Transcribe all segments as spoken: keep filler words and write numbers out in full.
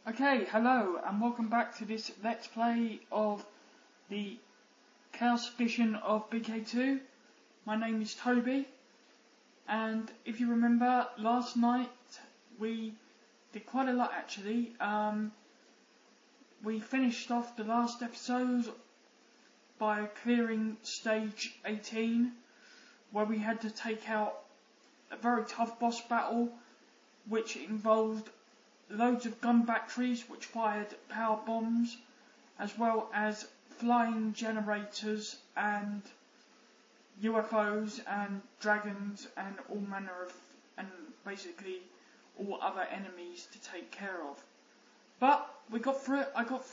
Okay, hello and welcome back to this Let's Play of the Chaos Edition of B K two. My name is Toby, and if you remember, last night we did quite a lot actually. Um, we finished off the last episode by clearing stage eighteen, where we had to take out a very tough boss battle, which involved loads of gun batteries which fired power bombs, as well as flying generators and U F Os and dragons and all manner of, and basically all other enemies to take care of. But we got through it. I got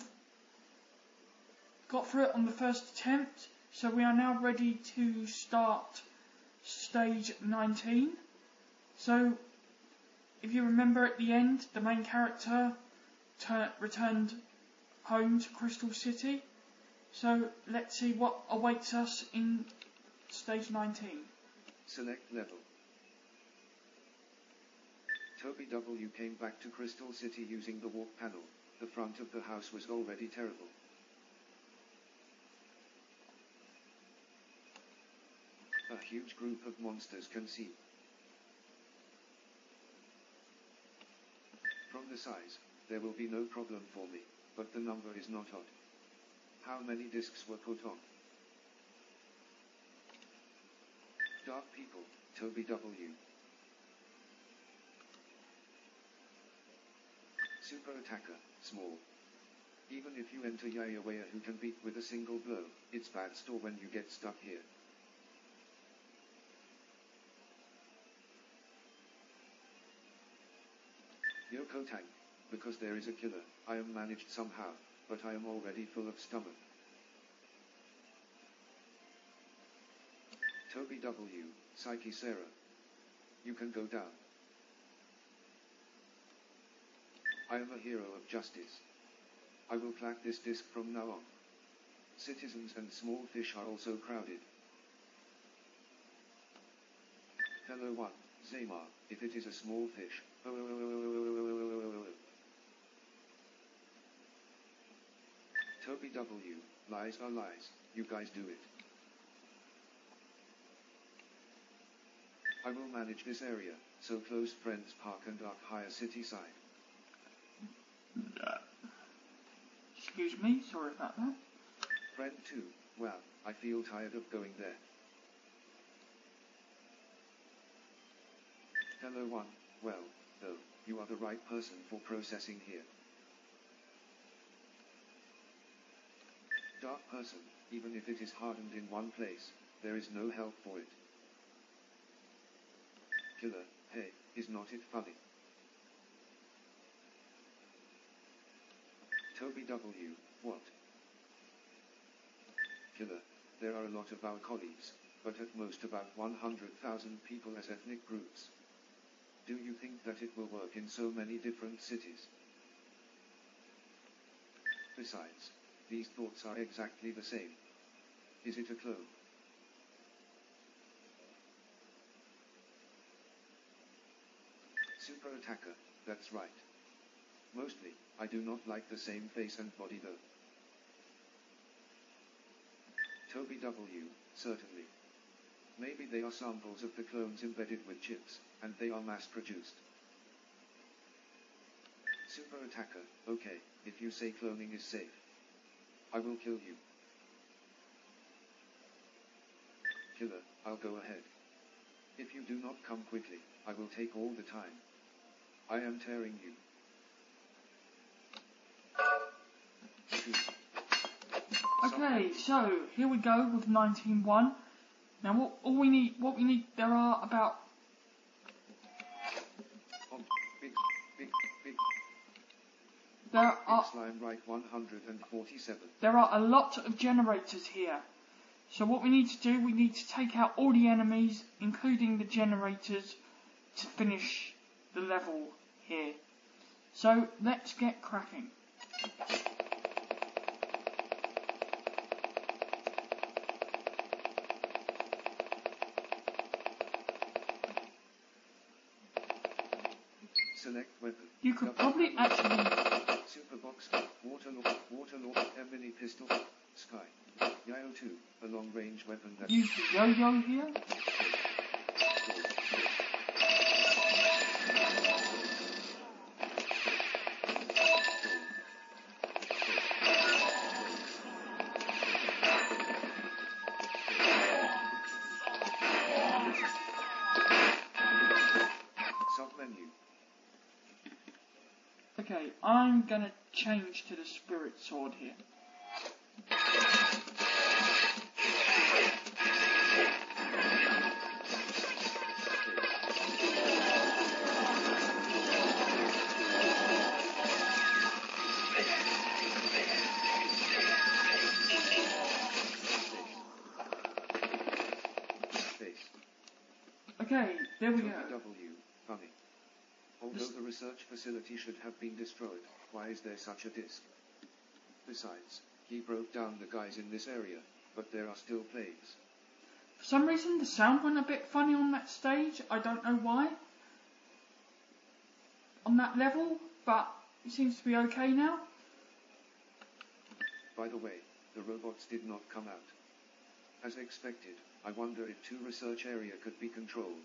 got through it on the first attempt, so we are now ready to start stage nineteen. So, if you remember at the end, the main character returned home to Crystal City. So let's see what awaits us in stage nineteen. Select level. Toby W came back to Crystal City using the walk panel. The front of the house was already terrible. A huge group of monsters can see. From the size, there will be no problem for me, but the number is not odd. How many discs were put on? Dark people, Toby W. Super attacker, small. Even if you enter Yayawaya who can beat with a single blow, it's bad store when you get stuck here. Yoko Tank, because there is a killer, I am managed somehow, but I am already full of stomach. Toby W, Psyche Sarah. You can go down. I am a hero of justice. I will clack this disc from now on. Citizens and small fish are also crowded. Hello one, Zaymar, if it is a small fish. Oh, oh, oh, oh, oh, oh, oh, oh, oh, oh. Toby W, lies are lies, you guys do it. I will manage this area, so close Friends Park and Dark Higher City side. Excuse me, sorry about that. Friend two, well, I feel tired of going there. Hello one, well, though, you are the right person for processing here. Dark person, even if it is hardened in one place, there is no help for it. Killer, hey, is not it funny? Toby W, what? Killer, there are a lot of our colleagues, but at most about one hundred thousand people as ethnic groups. Do you think that it will work in so many different cities? Besides, these thoughts are exactly the same. Is it a clone? Super attacker, that's right. Mostly, I do not like the same face and body though. Toby W, certainly. Maybe they are samples of the clones embedded with chips, and they are mass-produced. Super attacker, okay, if you say cloning is safe. I will kill you. Killer, I'll go ahead. If you do not come quickly, I will take all the time. I am tearing you. Okay, so here we go with nineteen one. Now, what all we need, what we need, there are about oh, big, big, big. there Big are slime right one hundred forty-seven. there are a lot of generators here. So what we need to do, we need to take out all the enemies, including the generators, to finish the level here. So let's get cracking. Select weapon. You could probably actually Superbox, Waterlord, Waterlord, Emily Pistol, Sky. Yayo two, a long-range weapon that... Use the yo-yo here. Sub-menu. Okay, I'm gonna change to the spirit sword here. Okay, there we go. W, funny. Although the research facility should have been destroyed, why is there such a disk? Besides, he broke down the guys in this area, but there are still plagues. For some reason, the sound went a bit funny on that stage. I don't know why. On that level, but it seems to be okay now. By the way, the robots did not come out. As expected, I wonder if two research area could be controlled.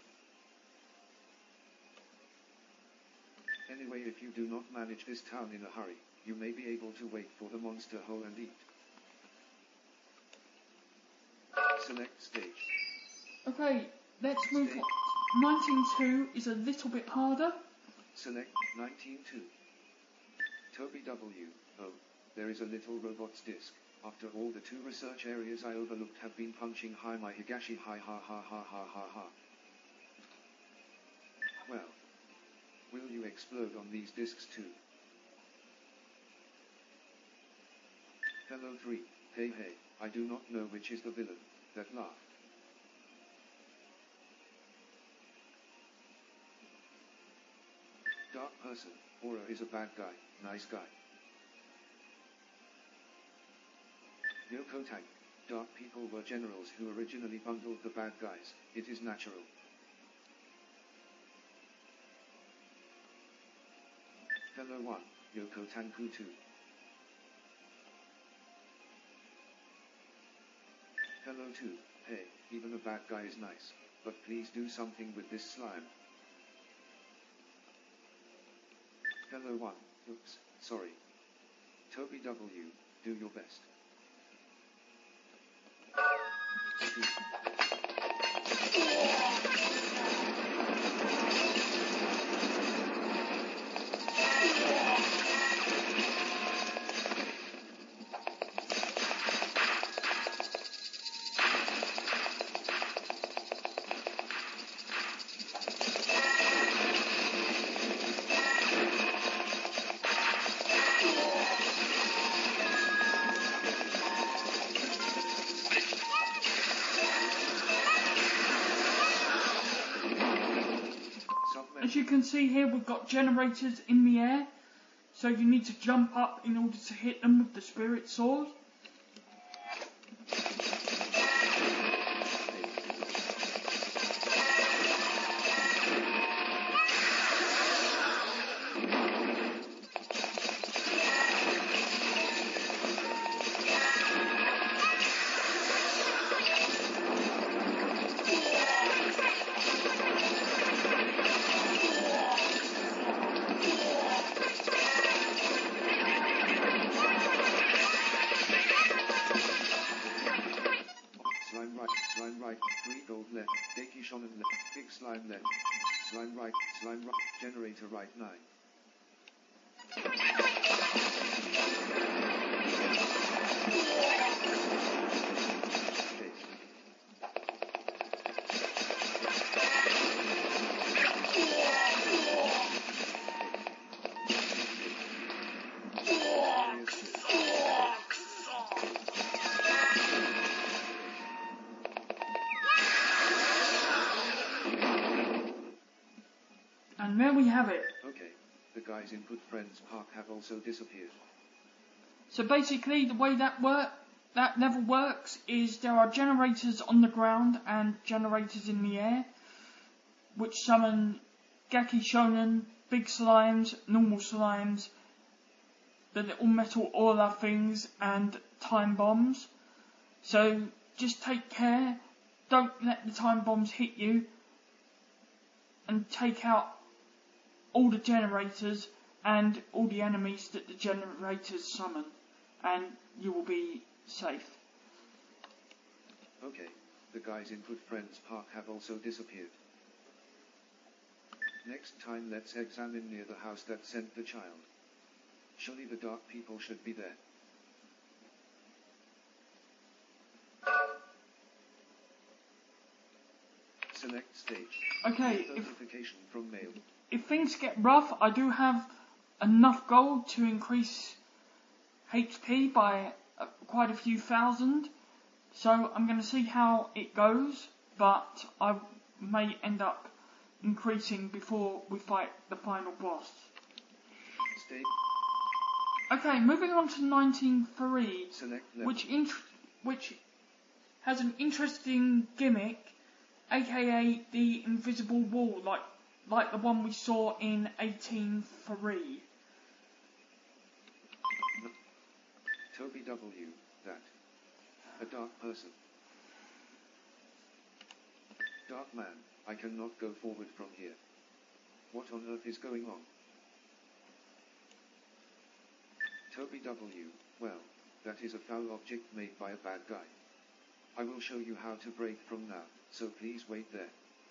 Anyway, if you do not manage this town in a hurry, you may be able to wait for the monster hole and eat. Select stage. Okay, let's move Stage. on. nineteen two is a little bit harder. Select nineteen two. Toby W. Oh, there is a little robot's disc. After all the two research areas I overlooked have been punching high my Higashi high ha ha ha ha ha ha. Well, will you explode on these discs too? Fellow three, hey hey, I do not know which is the villain that laughed. Dark person, Aura is a bad guy, nice guy. Yoko Tank, dark people were generals who originally bundled the bad guys, it is natural. Fellow one, Yoko Tanku two. Fellow two, hey, even a bad guy is nice, but please do something with this slime. Fellow one, oops, sorry. Toby W, do your best. As you can see here, we've got generators in the air, so you need to jump up in order to hit them with the spirit sword. Slime right, three gold left, Deki Shonen left, big slime left, slime right, slime right, generator right nine. And there we have it. Okay, the guys in Good Friends Park have also disappeared. So basically the way that work, that level works is there are generators on the ground and generators in the air, which summon Gaki Shonen, big slimes, normal slimes, the little metal aura things and time bombs. So just take care, don't let the time bombs hit you, and take out all the generators and all the enemies that the generators summon, and you will be safe. Okay, the guys in Good Friends Park have also disappeared. Next time let's examine near the house that sent the child. Surely the dark people should be there. Select stage. Okay, if, Notification from mail. if things get rough, I do have enough gold to increase H P by uh, quite a few thousand. So I'm going to see how it goes, but I may end up increasing before we fight the final boss. Stage. Okay, moving on to nineteen three, Select level. which int- which has an interesting gimmick, aka the invisible wall, like like the one we saw in eighteen three. Toby W. That. A dark person. Dark man, I cannot go forward from here. What on earth is going on? Toby W. Well, that is a foul object made by a bad guy. I will show you how to break from now, so please wait there.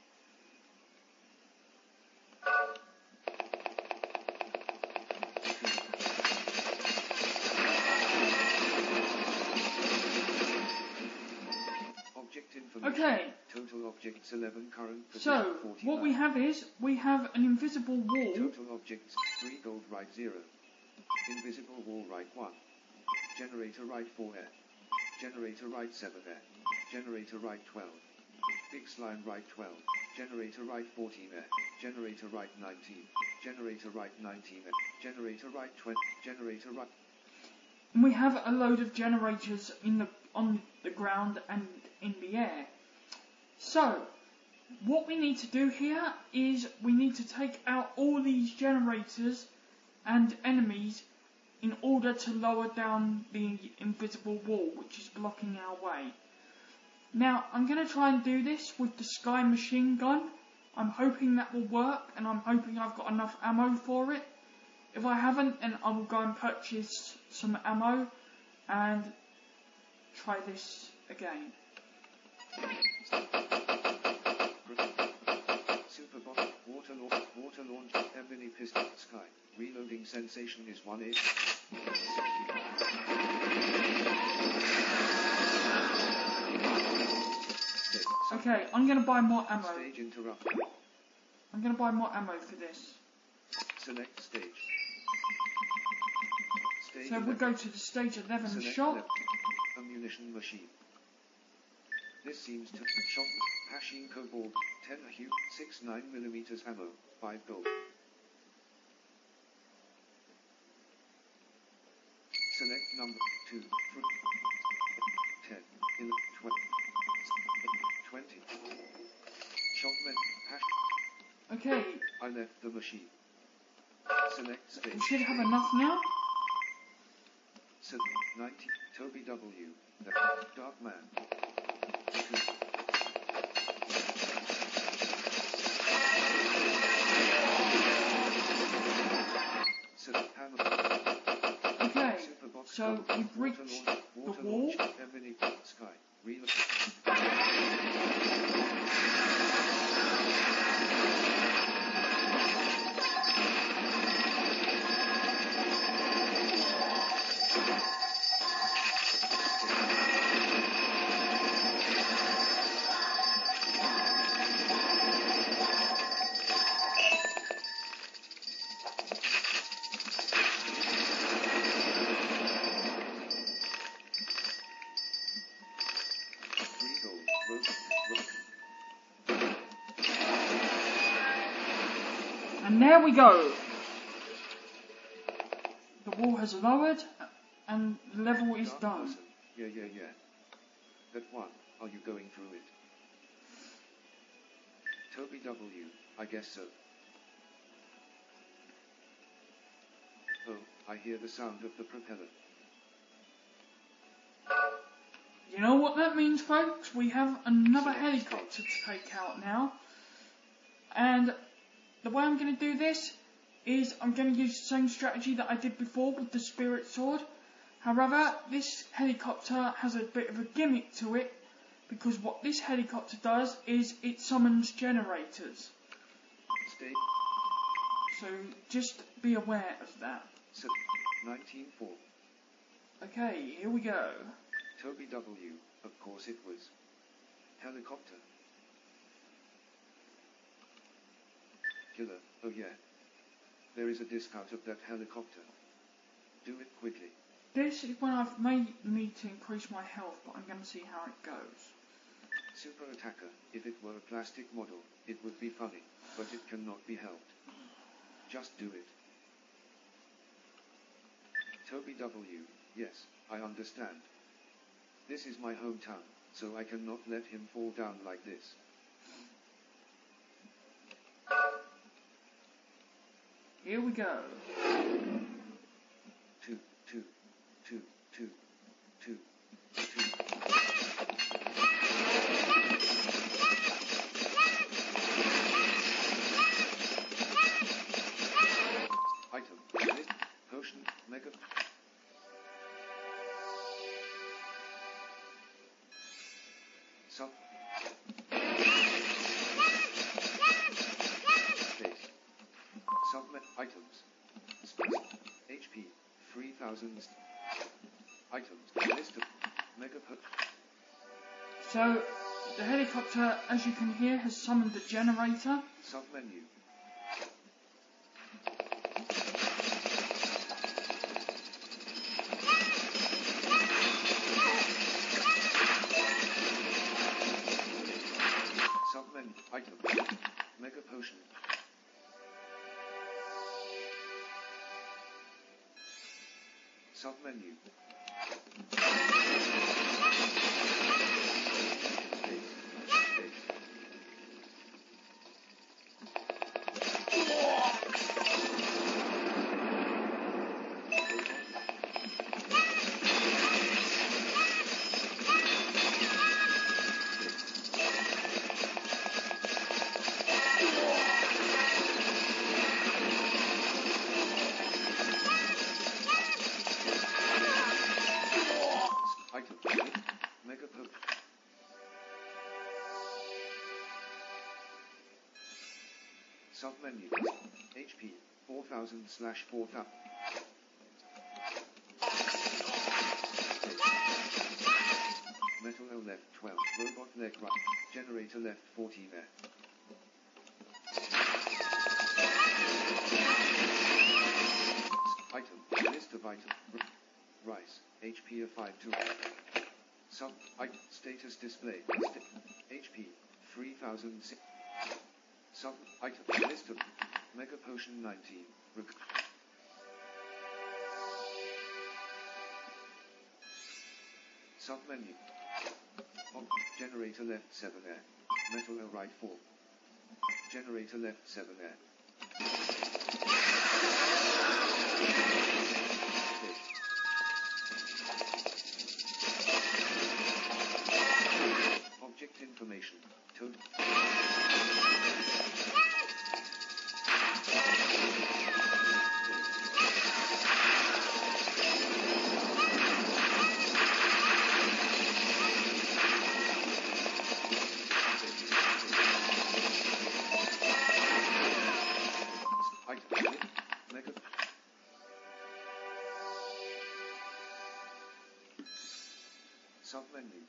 Object information. Okay, Total objects eleven, current position so forty-nine. what we have is we have an invisible wall. Total objects three, gold right zero. Invisible wall right one. Generator right four air. Generator right seven air. Generator right twelve. Big slime right twelve. Generator right fourteen air. Generator right nineteen. Generator right nineteen air. Generator right twenty. Generator right. And we have a load of generators in the on the ground and in the air. So what we need to do here is we need to take out all these generators and enemies in order to lower down the invisible wall which is blocking our way. Now I'm going to try and do this with the Sky Machine Gun. I'm hoping that will work, and I'm hoping I've got enough ammo for it. If I haven't, then I will go and purchase some ammo and try this again. Super bot, water launch, water launch, Ebony pistol, sky. Reloading sensation is one eight. Okay, I'm going to buy more ammo. Stage interrupted. I'm going to buy more ammo for this. Select stage. Stage So we'll go to the stage eleven Select shop. left. Ammunition machine. This seems to shop Hashing Cobalt ten Hue six nine millimeters ammo five gold. Select number two ten eleven twenty. Shopman hash. Okay, I left the machine. Select stage. we should have enough now. So, ninety, Toby W. The Dark Man. Two. So, hammer. Okay, Superbox so gold, we've water reached launch, the water wall. launch, Ebony sky. Reload. Three gold. Rope. Rope. And there we go. The wall has lowered and the level is Dark done. person. Yeah, yeah, yeah. That one. Are you going through it? Toby W. I guess so. Oh, I hear the sound of the propeller. You know what that means, folks? We have another helicopter to take out now. And the way I'm going to do this is I'm going to use the same strategy that I did before with the Spirit Sword. However, this helicopter has a bit of a gimmick to it, because what this helicopter does is it summons generators. Stay. So just be aware of that. So, nineteen four. Okay, here we go. Toby W, of course it was. Helicopter. Killer, oh yeah. There is a disc out of that helicopter. Do it quickly. This is when I've made me to increase my health, but I'm going to see how it goes. Super Attacker, if it were a plastic model, it would be funny, but it cannot be helped. Just do it. Toby W, yes, I understand. This is my hometown, so I cannot let him fall down like this. Here we go. Two, two, two, two, two, two. Item, lit, potion, mega. Sub. Space. Submet items. Space. H P. three thousand. Items. List of mega. So, the helicopter, as you can hear, has summoned the generator. Submenu. Submenu. Item. Mega potion. Submenu. Space. Space. Item. Mega potion. Submenu. H P. four thousand slash four thousand. Metal O left twelve. Robot leg right. Generator left fourteen there. Item. List of items. Rice. H P of five two. Sub. Item. Status display. St H P. three thousand six. Sub. Item. List of. Mega potion nineteen. Rec Submenu. Oh, generator left seven air. Metal O right four. Generator left seven air. Object information. Toad. Item. Mega. Submenu.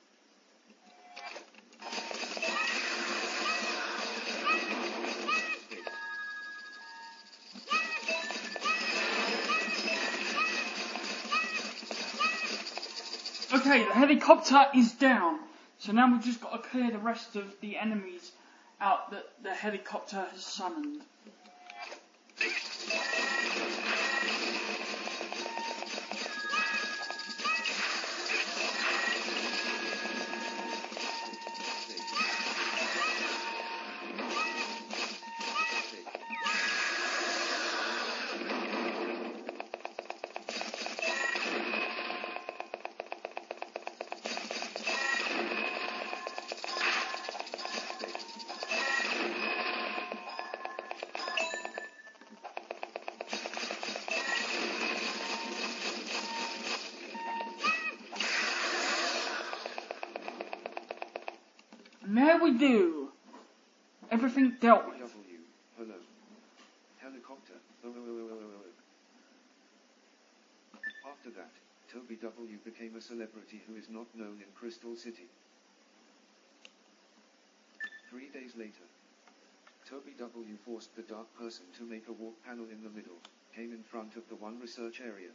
Okay, the helicopter is down. So now we've just got to clear the rest of the enemies out that the helicopter has summoned. And there we do. Everything dealt with. W. Hello. Helicopter. Oh, oh, oh, oh, oh, oh. After that, Toby W. became a celebrity who is not known in Crystal City. Three days later, Toby W. forced the dark person to make a walk panel in the middle, came in front of the one research area.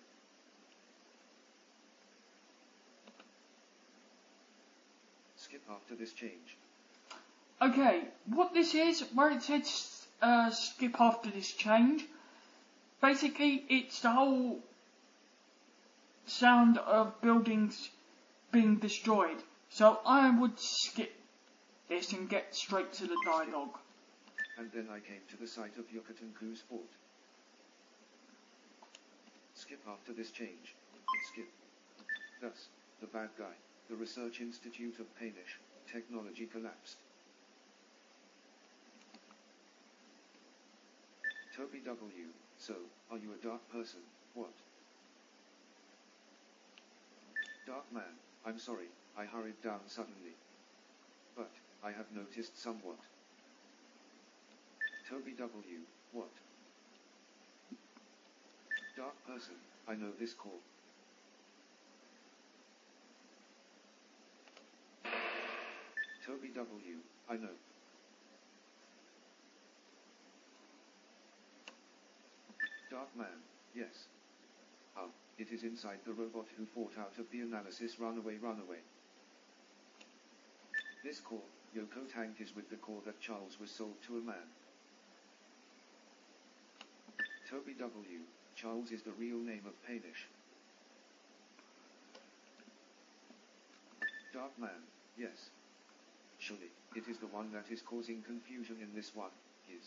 Skip after this change. Okay, what this is, where it says uh, skip after this change, basically it's the whole sound of buildings being destroyed. So I would skip this and get straight to the dialogue. And then I came to the site of Yucatan Cruz Fort. Skip after this change. Skip. Thus, the bad guy, the Research Institute of Panish, technology collapsed. Toby W. So, are you a dark person? What? Dark man, I'm sorry, I hurried down suddenly. But, I have noticed somewhat. Toby W. What? Dark person, I know this core. Toby W. I know. Dark man, yes. Ah, it is inside the robot who fought out of the analysis. Runaway, runaway. This core, Yoko Tank, is with the core that Charles was sold to a man. Toby W. Charles is the real name of Panish. Dark man, yes. Surely, it is the one that is causing confusion in this one, is.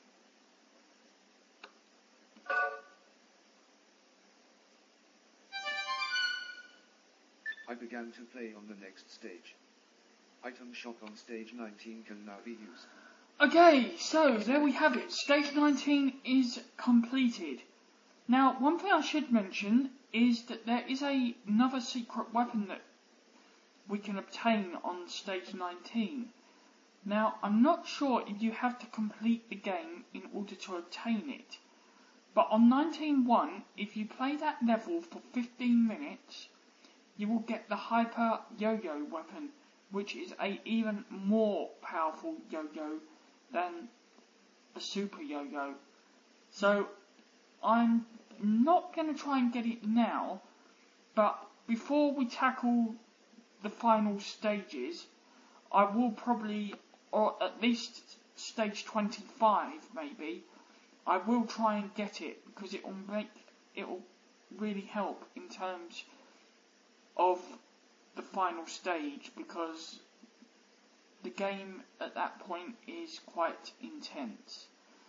I began to play on the next stage. Item shop on stage nineteen can now be used. Okay, so there we have it. Stage nineteen is completed. Now, one thing I should mention is that there is a, another secret weapon that we can obtain on stage nineteen. Now, I'm not sure if you have to complete the game in order to obtain it. But on nineteen one, if you play that level for fifteen minutes, you will get the Hyper Yo-Yo weapon, which is a even more powerful yo-yo than a Super Yo-Yo. So, I'm not going to try and get it now, but before we tackle the final stages, I will probably, or at least stage twenty-five maybe, I will try and get it, because it will make, it will really help in terms of the final stage, because the game at that point is quite intense.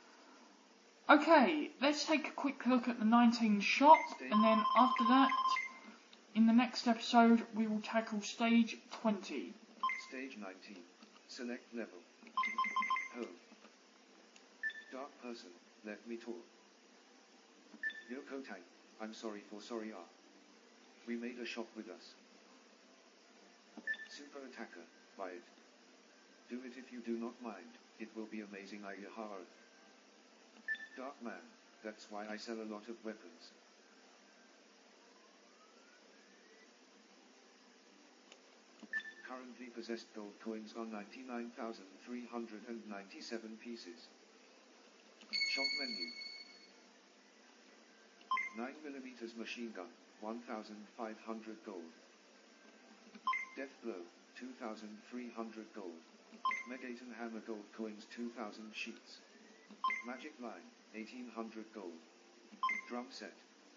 Okay, let's take a quick look at the nineteen shop, and then after that, in the next episode, we will tackle stage twenty. Stage nineteen. Select level. Home. Dark person, let me talk. Yoko Tank, I'm sorry for sorry ah. We made a shop with us. Super attacker, buy it. Do it if you do not mind, it will be amazing. Ayahara. Dark man, that's why I sell a lot of weapons. Currently possessed gold coins are ninety-nine thousand three hundred ninety-seven pieces. Shop menu. nine millimeter machine gun, one thousand five hundred gold. Death blow, two thousand three hundred gold. Megaton hammer gold coins, two thousand sheets. Magic line, eighteen hundred gold. Drum set.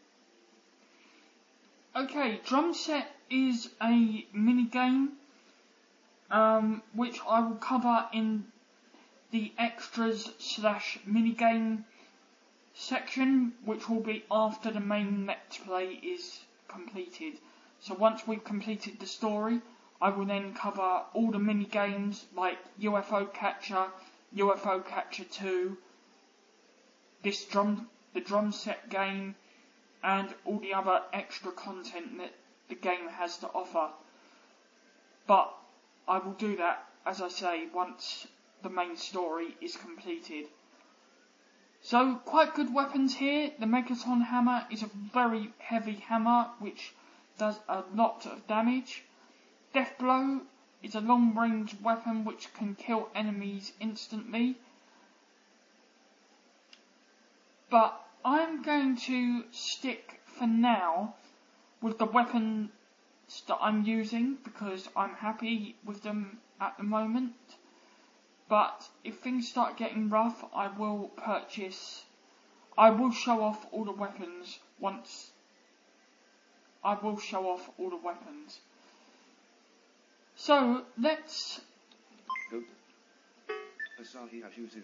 Okay, drum set is a mini game, um, which I will cover in the extras slash mini game section, which will be after the main Let's Play is completed. So once we've completed the story, I will then cover all the mini games like U F O Catcher, U F O Catcher two, this drum, the drum set game, and all the other extra content that the game has to offer. But I will do that as I say, once the main story is completed. So, quite good weapons here. The Megaton Hammer is a very heavy hammer, which does a lot of damage. Death Blow is a long-range weapon which can kill enemies instantly. But I'm going to stick for now with the weapons that I'm using because I'm happy with them at the moment. But if things start getting rough, I will purchase, I will show off all the weapons once, I will show off all the weapons. So, let's... Go. Asahi Hashuzu.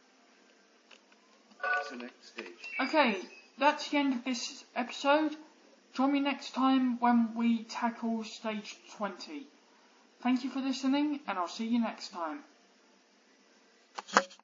Select stage. Okay, that's the end of this episode. Join me next time when we tackle stage twenty. Thank you for listening, and I'll see you next time.